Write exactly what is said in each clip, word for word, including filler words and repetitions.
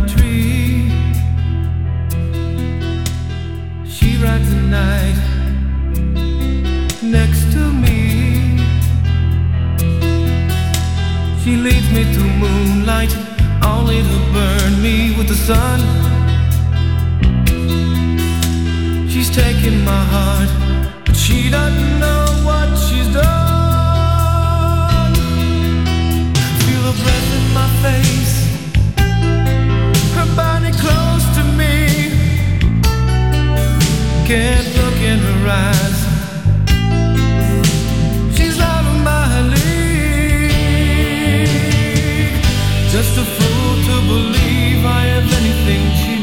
tree. She rides the night next to me. She leads me to moonlight, only to burn me with the sun. She's taking my heart, but she doesn't know what she's done. Feel her breath in my face, her body close to me. Can't look in her eyes, she's out of my league. Just a fool to believe I have anything she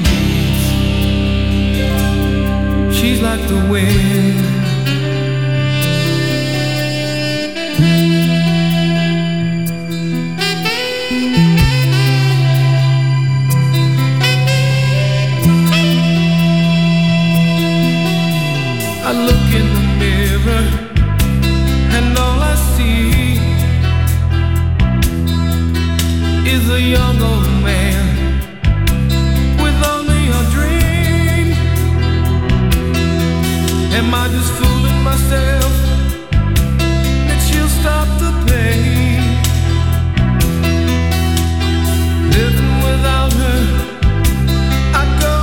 needs. She's like the wind. I look in the mirror and all I see is a young old man with only a dream. Am I just fooling myself that she'll stop the pain? Living without her, I'd go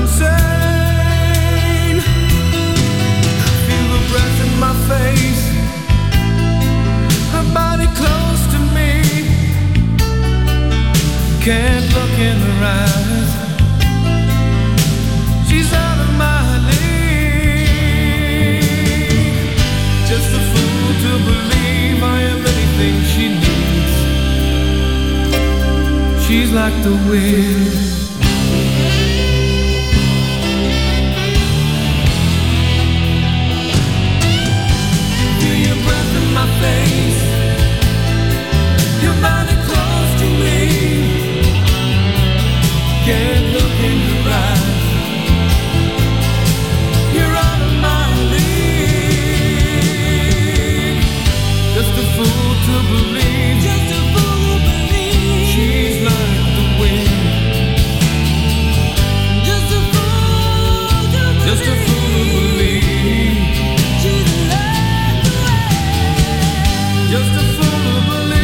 insane. Feel the breath in my face, her body close to me. Can't look in her eyes, she's out of my league. Just a fool to believe I am anything she needs. She's like the wind. Feel your breath in my face, your body close to me. Can't look in your eyes, you're out of my league. Just a fool to believe, just a fool to believe she's like the wind. Just a fool to believe, just a fool to believe she's like the wind. Just a fool to believe.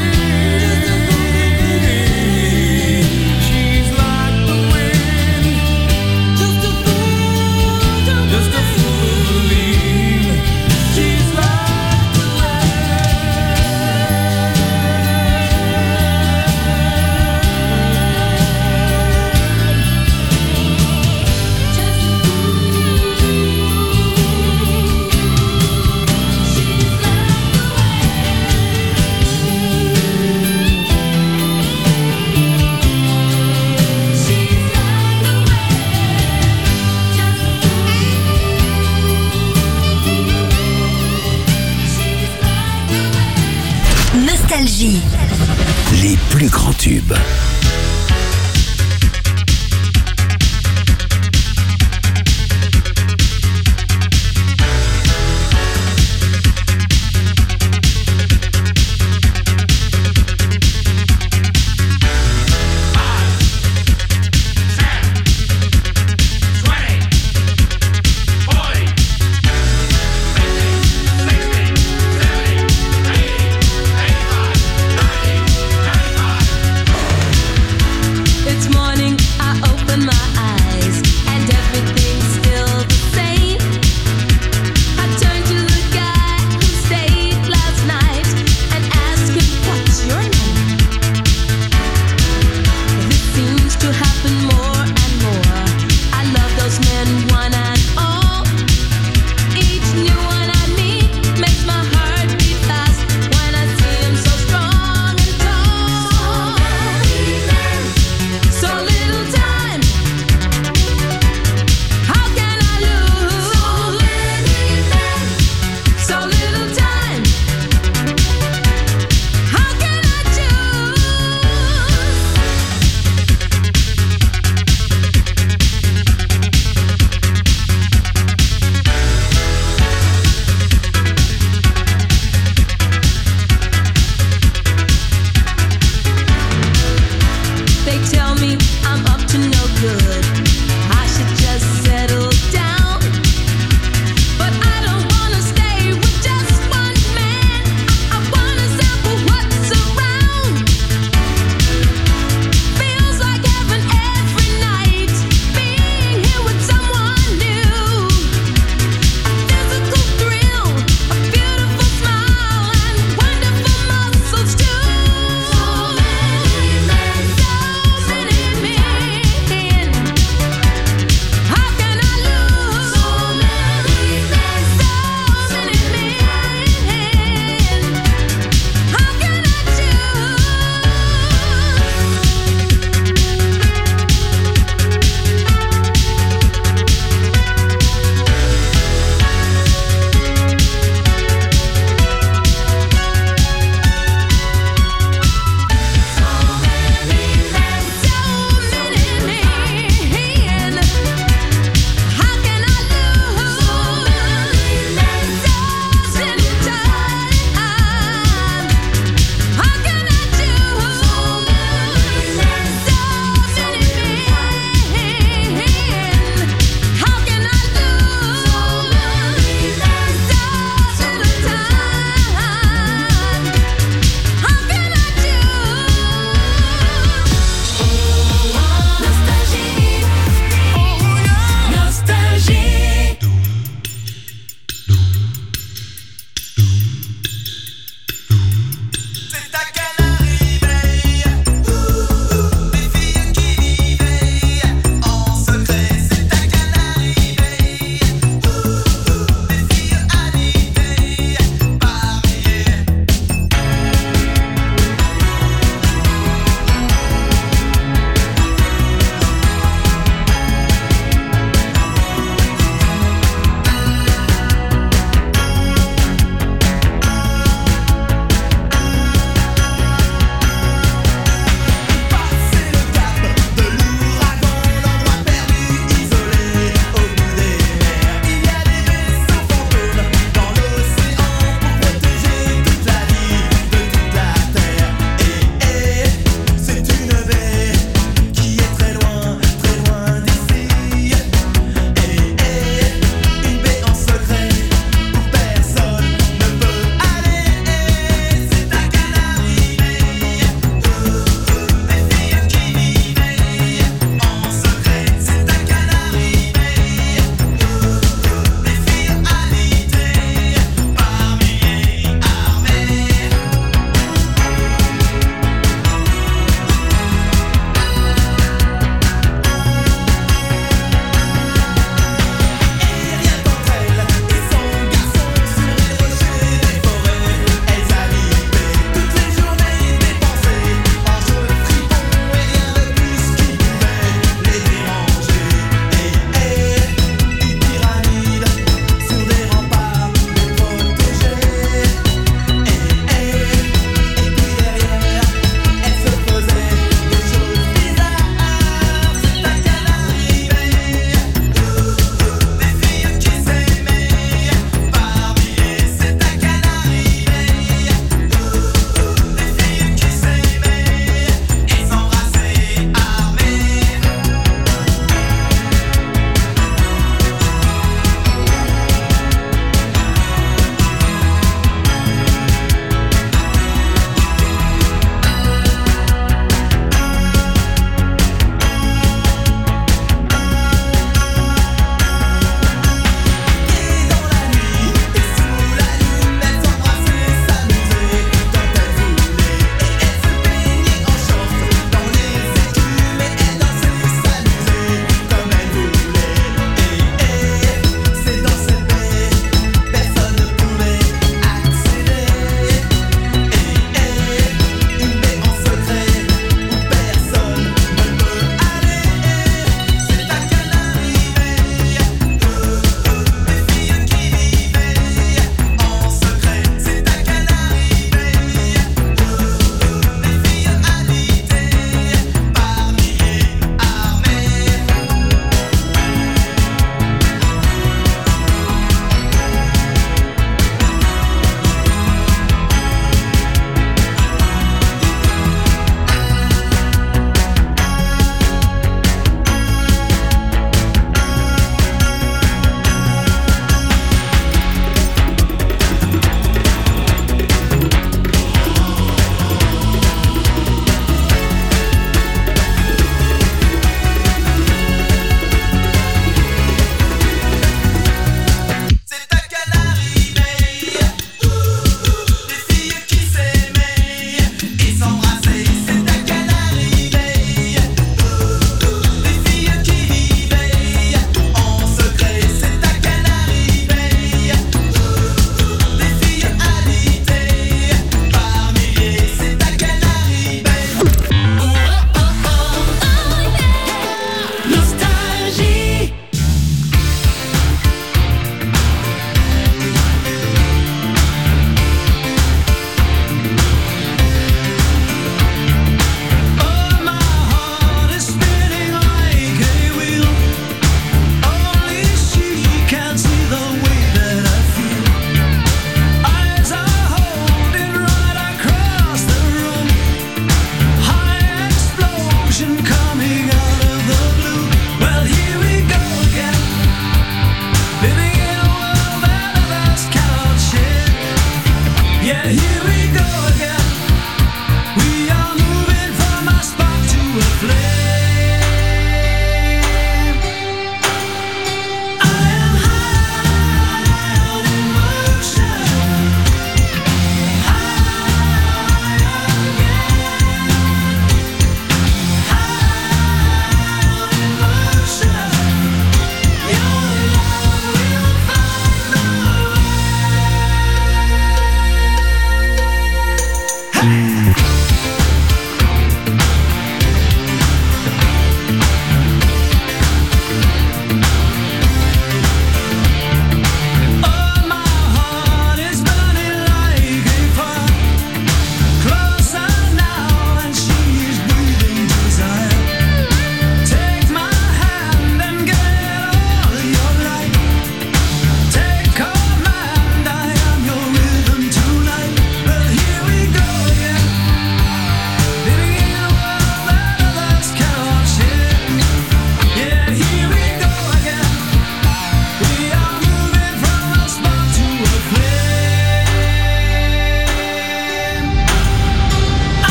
Nostalgie. Les plus grands tubes.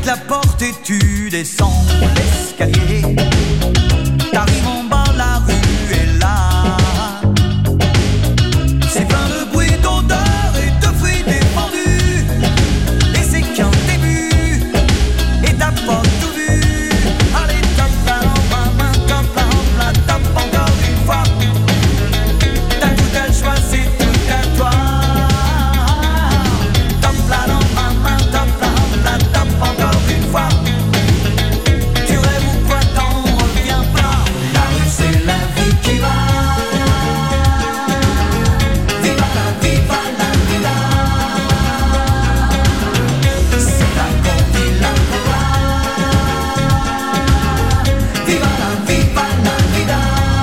claques la porte et tu descends l'escalier. T'arrives en bas, la rue est là. C'est plein de bruit, d'odeur et de fruits défendus. Et c'est qu'un début, et t'as pas tout vu. Allez, tape la lampe, ma main, tape la lampe, la tape encore une fois. T'as tout à le choix, c'est tout à toi. Tape la lampe, ma main, tape la lampe, la tape encore une fois. Tu rêves ou quoi, t'en reviens pas. La rue c'est la vie qui va. Viva la, viva la vida. C'est la qu'on dit la vida. Viva la, viva la vida.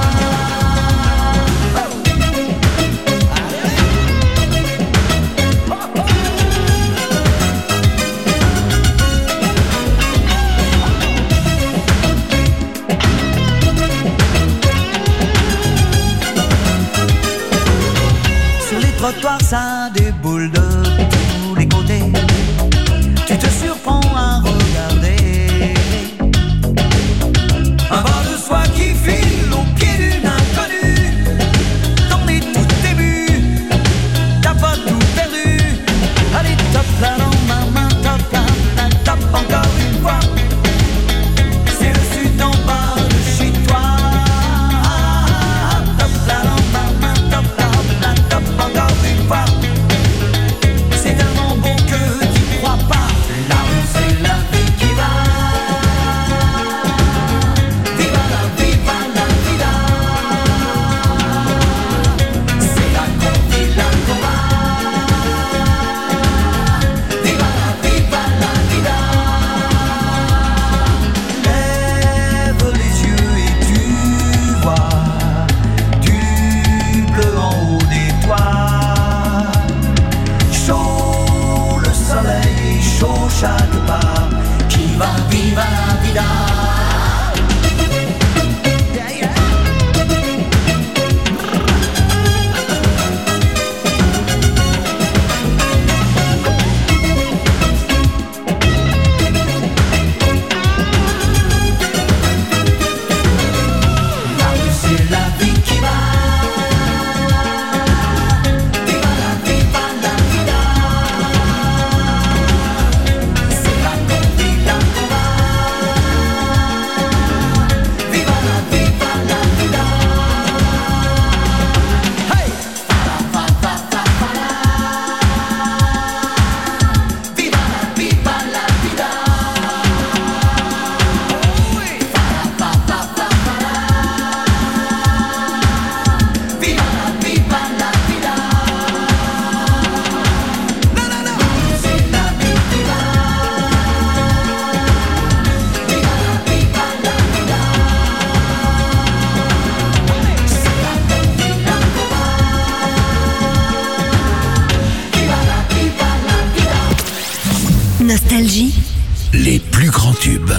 Sur les trottoirs, ça déboule de tous les côtés. Tu te surprends à regarder un bras de soie qui file au pied d'une inconnue. T'en es tout début, t'as pas tout perdu. Allez, tape la lampe, ma main, tape la, la tape encore une fois. C'est le sud en bas de chez toi. Tape la lampe, ma main, tape la, la tape encore une fois. C'est tellement bon que t'y crois pas. La rue c'est la vie qui va. Viva la, viva la vida. C'est la qu'on vit la combat. Viva la, viva la vida. Lève les yeux et tu vois du bleu en haut des toits. Chaud le soleil, chaud chaque pas qui va, viva la vida. Yeah, yeah. La rue c'est la vie qui va. Viva la, viva la vida. C'est la qu'on vit la combat. Viva la, viva la vida. Hey! Fa la, fa, fa, fa, fa la. Viva la, viva la vida. Oui! Fa la, fa, fa, fa, fa la. Viva la, viva la vida. Non, non, non! C'est la vie qui va. Viva la, viva la vida. C'est la qu'on vit la combat. Viva la, viva la vida. Nostalgie, Les plus grands tubes.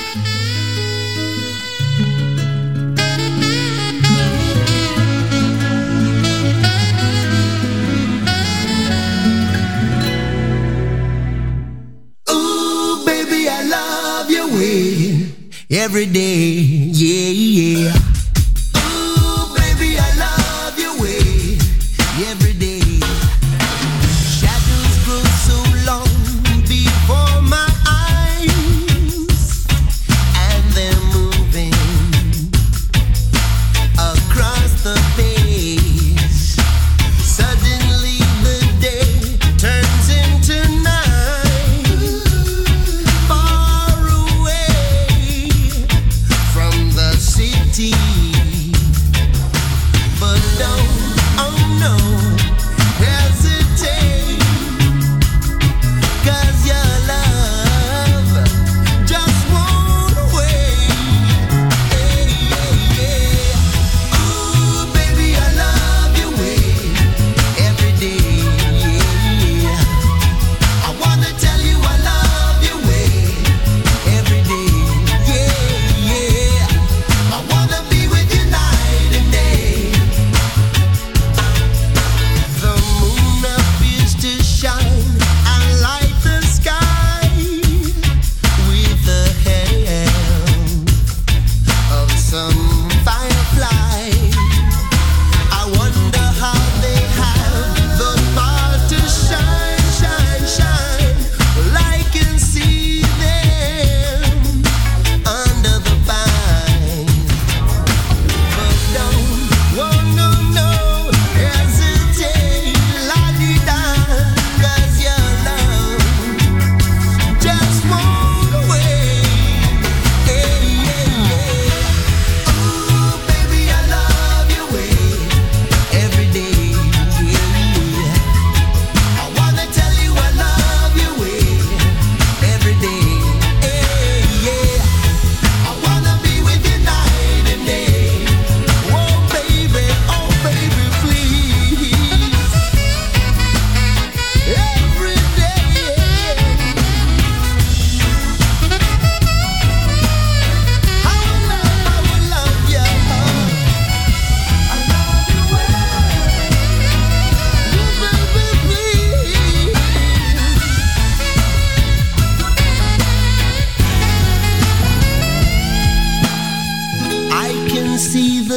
Ooh, baby, I love your way every day, yeah, yeah. Ooh, baby, I love your way every day. Shadows grow so long before my eyes, and they're moving across the face. Suddenly the day turns into night, far away from the city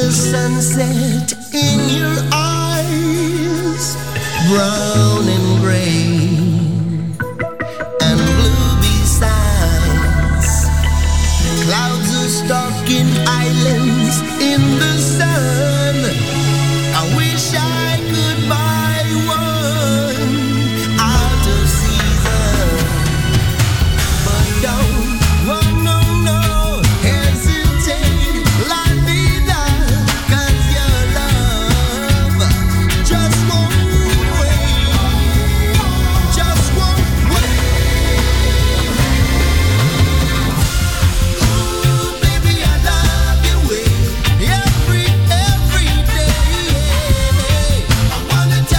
the sunset in your eyes, brown and gray and blue besides. Clouds are stalking islands in the sun. I wish I could buy one out of season, but don't, oh no, no, hesitate, la vida, 'cause your love just won't wait, just won't wait. Ooh, baby, I love your way, every, every day. I wanna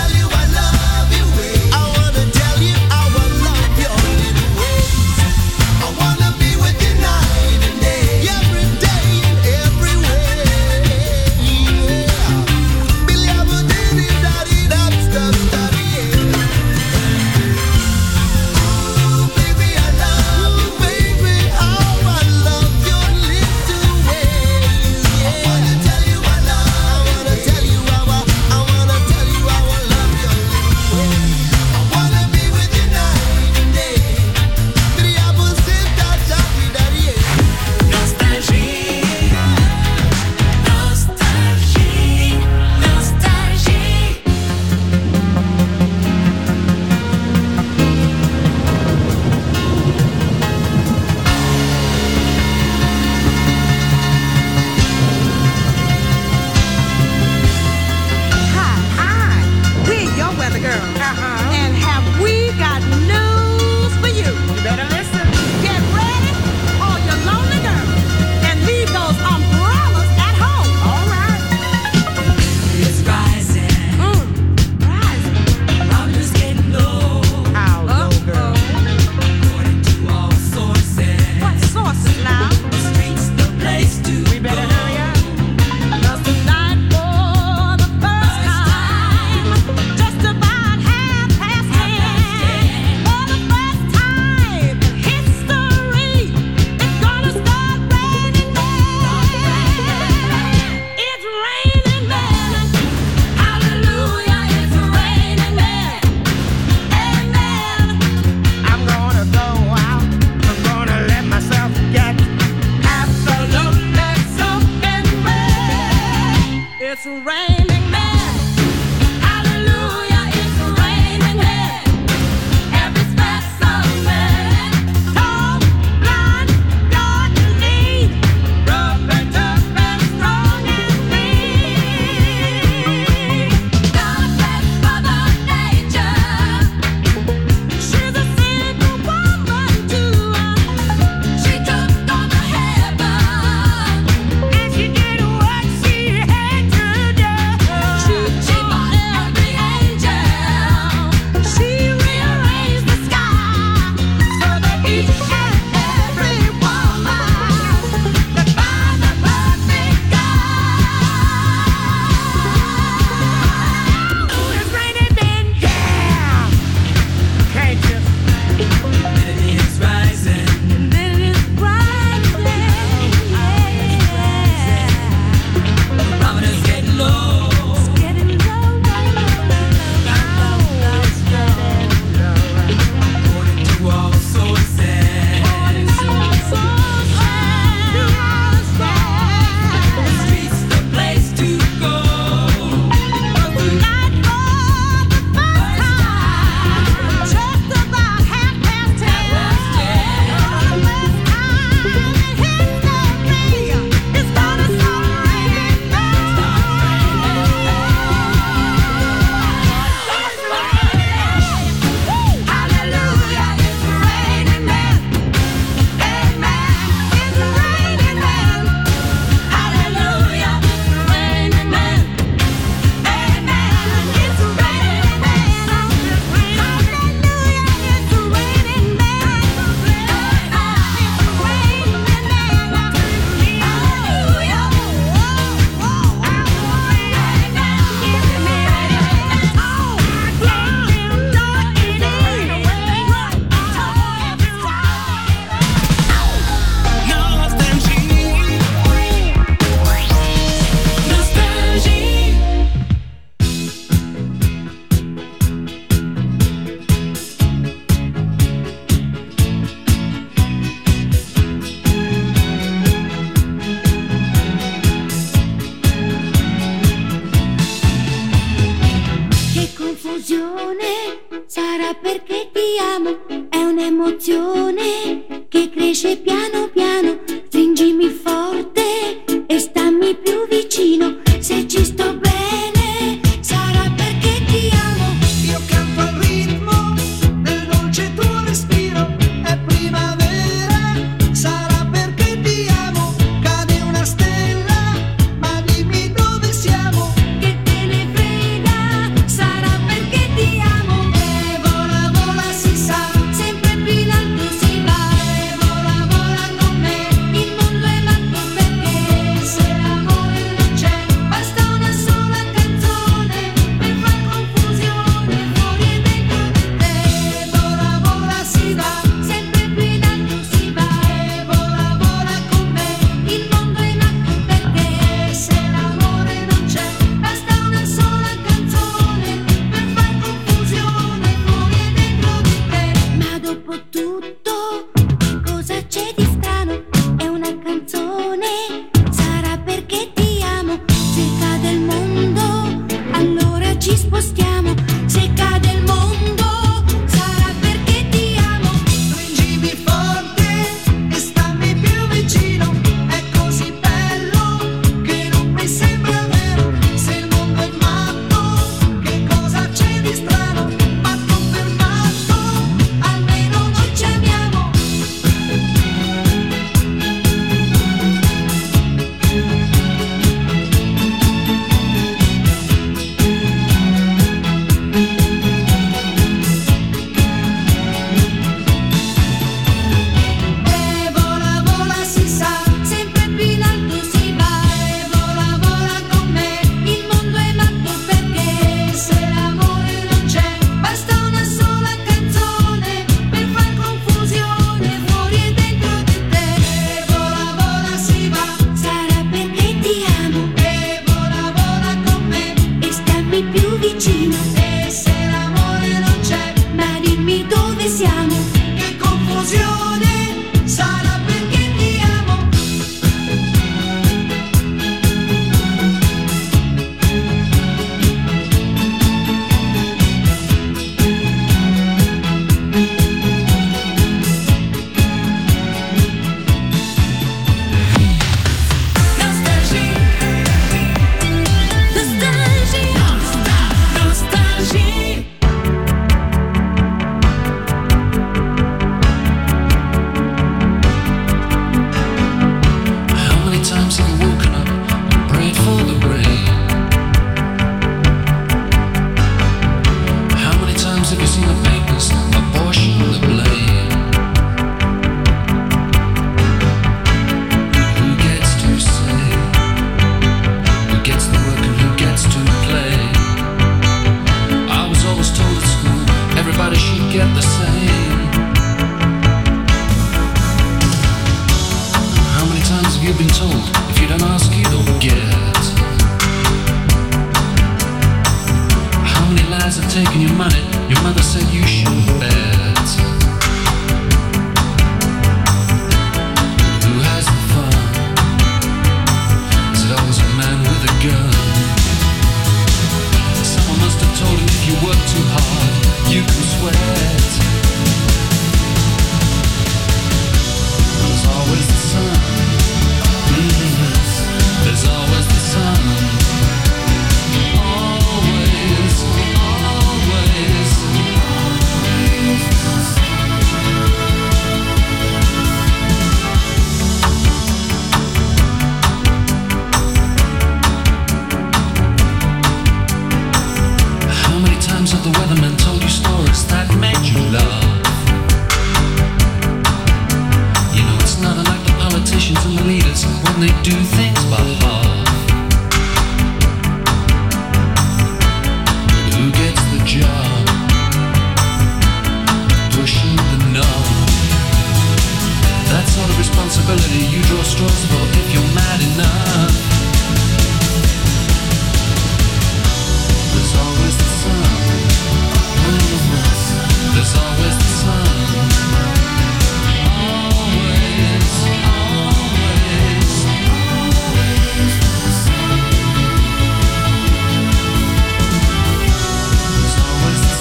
confusione, sarà perché ti amo, è un'emozione che cresce piano piano, stringimi forte e stammi più vicino, se ci sto bene, sarà perché ti amo. Io canto al ritmo del dolce tuo respiro, è primavera, sarà perché ti amo, cade una stella, ma dimmi dove siamo. Che te ne frega, sarà perché ti amo. E vola, vola, si sa, Sempre più in alto si va, e vola, vola con me, il mondo è matto perché se l'amore non c'è, basta una sola canzone per far confusione fuori e dentro di te. e vola, vola, si va, Sempre più in alto si va, e vola, vola con me, il mondo è matto perché se l'amore non c'è, basta una sola canzone per far confusione fuori e dentro di te. Ma dopo tutto, cosa c'è di strano? È una canzone, sarà perché ti amo. Se cade il mondo, allora ci spostiamo. Se cade il mondo, sarà perché ti amo. stringimi forte e stammi più vicino, è così bello che non mi sembra vero, se il mondo è matto, che cosa c'è di strano, ma confermato, Almeno noi ci amiamo. e vola, vola, si sa, Sempre più in alto si va, e vola, vola con me, il mondo è matto perché se l'amore non c'è, basta una sola canzone per far confusione fuori e dentro di te. e vola, vola, si va, Sarà perché ti amo e vola, vola con me, e stammi più vicino, e se l'amore non c'è, ma dimmi dove siamo. che confusione, sarà perché ti amo. Nostalgie, nostalgie, nostalgie. How many times have you woken up and prayed for the rain? How many times have you seen the papers apportion the blame? Who gets to say? Who gets the work and who gets to play? I was always told at school everybody should get the same. How many times have you been told if you don't ask you don't get? How many lies have taken your money? Your mother said you shouldn't bet. Who has the fun? Is it always a man with a gun? Someone must have told him if you work too hard, you can sweat. There's always the sun. Mhm. There's always the sun. Always, always. How many times have the weathermen told you stories that made you laugh? You know it's not unlike the politicians and the leaders when they do things by half. Who gets the job? Pushing the knob. That sort of responsibility you draw straws for if you're mad enough. There's always the sun. There's always the sun. Always, always, always. There's always the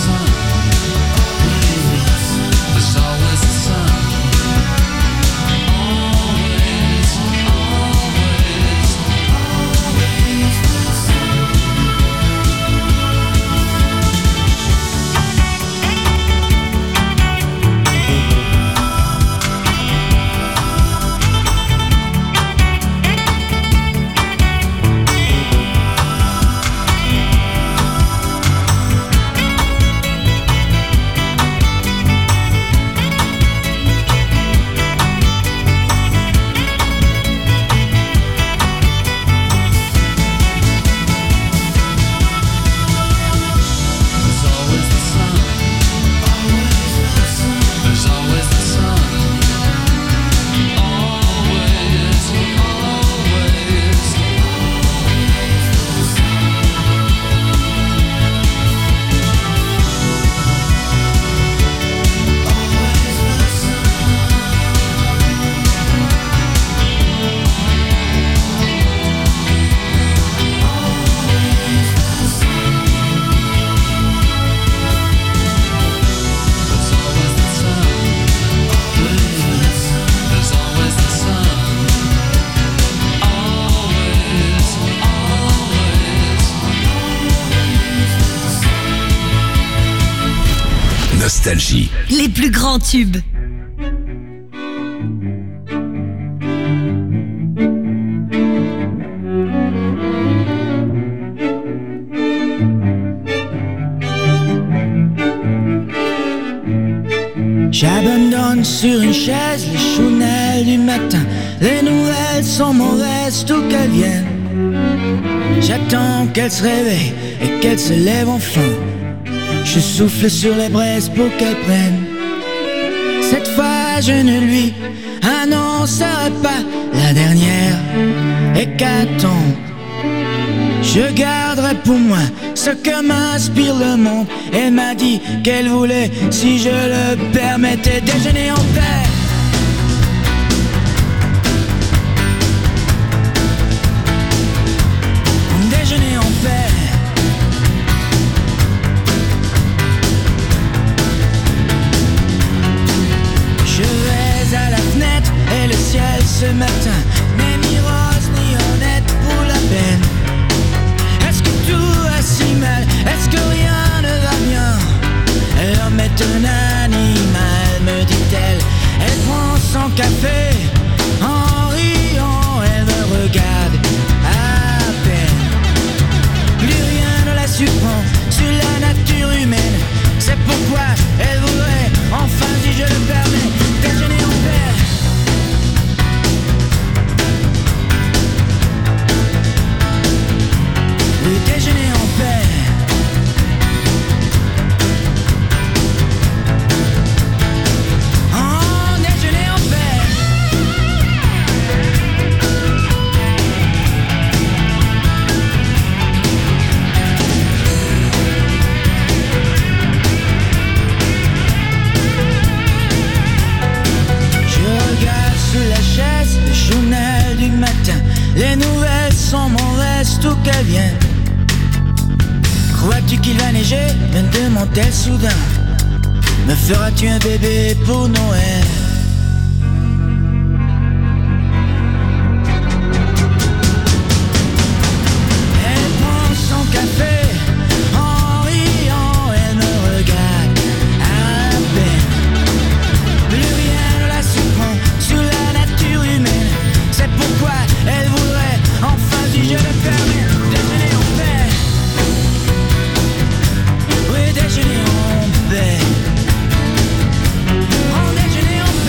Nostalgie. Les plus grands tubes. J'abandonne sur une chaise les chounelles du matin. Les nouvelles sont mauvaises, tout qu'elles viennent. J'attends qu'elle se réveille et qu'elle se lève enfin. Je souffle sur les braises pour qu'elle prenne. Cette fois je ne lui annoncerai pas la dernière hécatombe. Je garderai pour moi ce que m'inspire le monde. Elle m'a dit qu'elle voulait, si je le permettais, déjeuner en paix. Déjeuner en paix. Je vais à la fenêtre et le ciel ce matin n'est ni rose ni honnête pour la peine. Est-ce que tout va si mal? Est-ce que rien ne va bien? L'homme est un animal, me dit-elle. Elle prend son café en riant, elle me regarde à peine. Plus rien ne la surprend sur la nature humaine. C'est pourquoi elle voudrait, enfin si je le permets, déjeuner en paix. Le déjeuner en paix. En déjeuner en paix. Je regarde sous la chaise le journal du matin. Les nouvelles sont mauvaises, tout qu'elles viennent. Crois-tu qu'il va neiger? Me demande-t-elle soudain. Me feras-tu un bébé pour Noël? Elle prend son café en riant, elle me regarde à peine. Plus rien ne la surprend sous la nature humaine. C'est pourquoi elle voudrait, enfin si je le permets, déjeuner en paix. Oui, déjeuner en paix. En déjeuner en paix.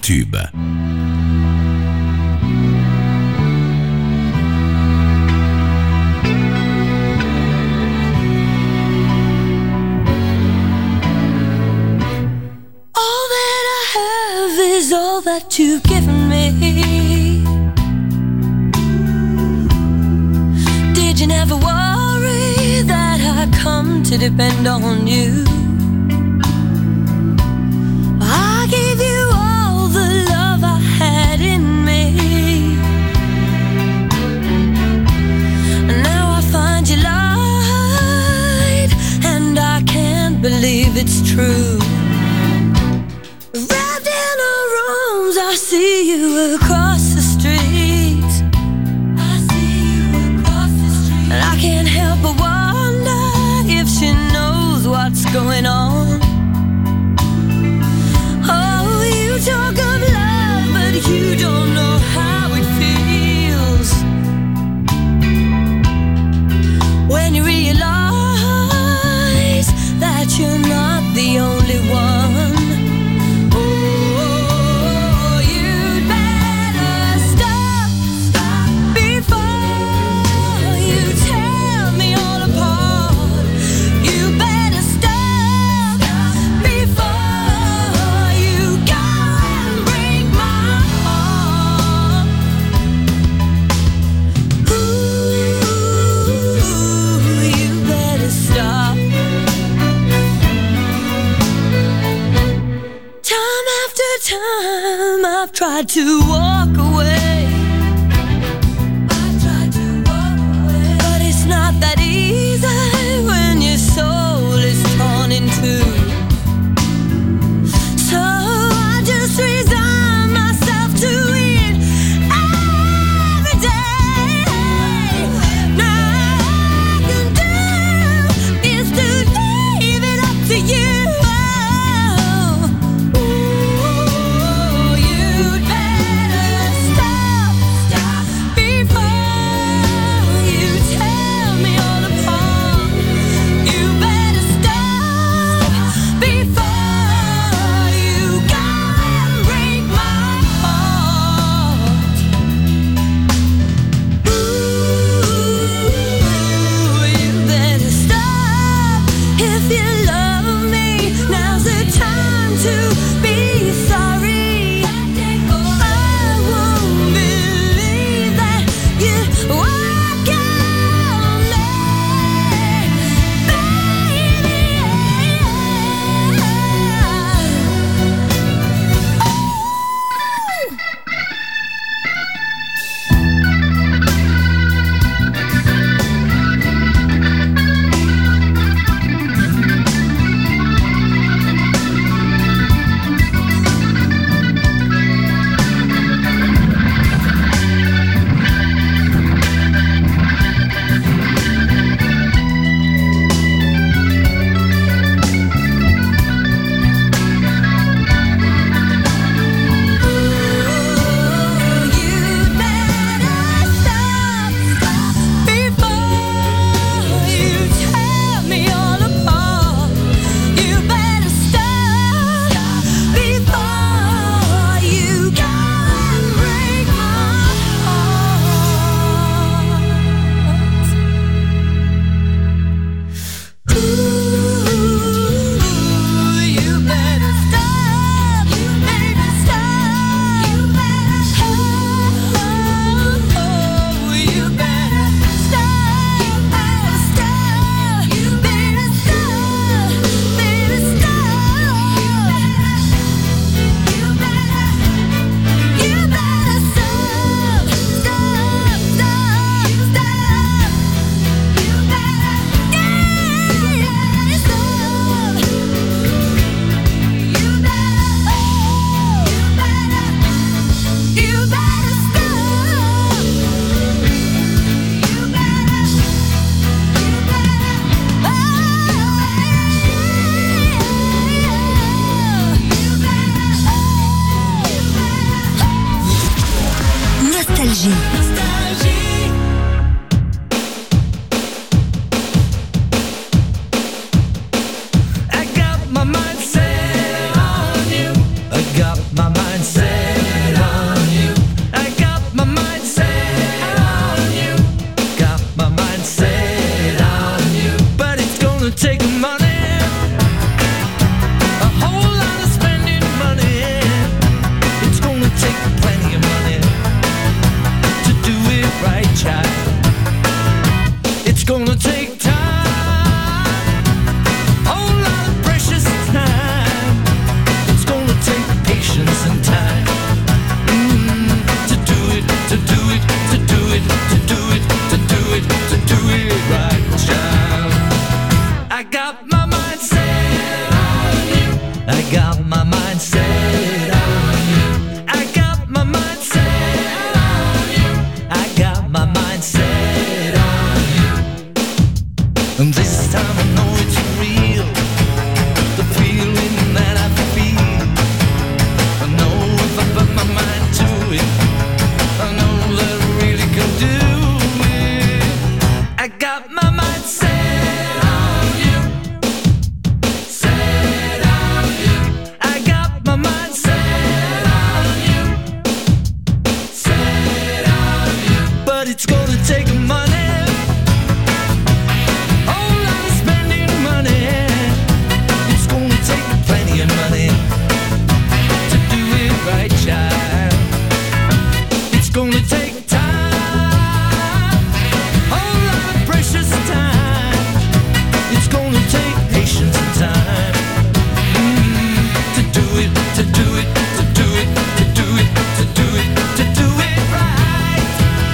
tubes. All that I have is all that you've given me. Did you never worry that I'd come to depend on you? I gave you all the love I had in me, and now I find you lied, and I can't believe it's true. Wrapped in our arms, I see you across the street. I see you across the street, and I can't help but wonder if she knows what's going on. Oh, you talk of love, but you don't know how it feels when you realize that you're not the only one. Oh, you'd better stop, stop before you tear me all apart. You better stop, stop before you go and break my heart. Ooh, you better stop. Time after time I've tried to walk away. I've tried to walk away, but it's not that easy when your soul is torn in two. So I just resign myself to it every day. Now all I can do is to leave it up to you. Oh, you'd better stop got my mind set on you. Set on you. I got my mind set on you. Set on you. But it's gonna take money. Whole lot of spending money. It's gonna take plenty of money to do it right, child. It's gonna take time, whole lot of precious time. It's gonna take patience and time mm, to do it, to do it, to do it, to do it, to do it, to do it right.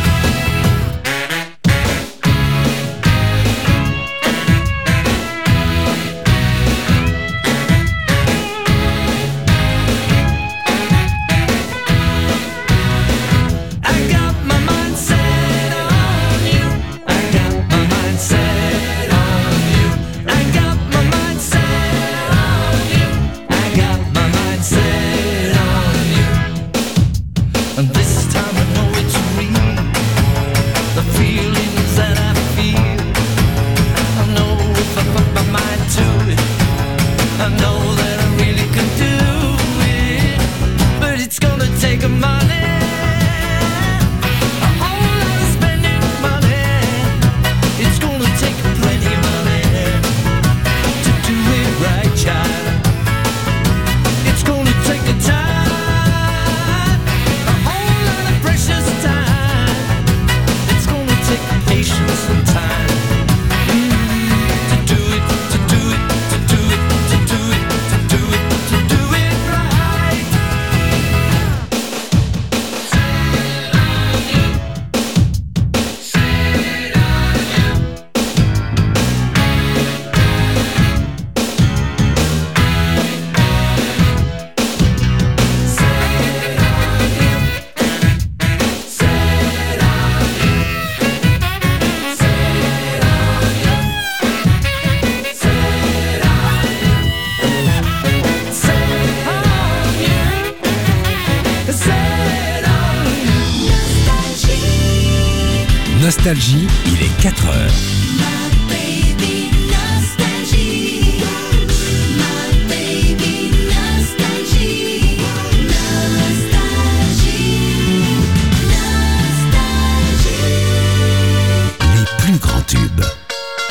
I got my mind set on you. I got my mind set on you. I got my mind set on you. I got my mind set on you. And this time I know it's real. The feelings that I feel. I know if I put my mind to it, I know that I really can do it. But it's gonna take money. A whole lot of spending money. It's gonna take plenty of money to do it right, child. It's gonna take a time, a whole lot of precious time. It's gonna take patience and time mm, to do it, to do it, to do it, to do it, to do it, to do it right. Nostalgie, il est quatre heures.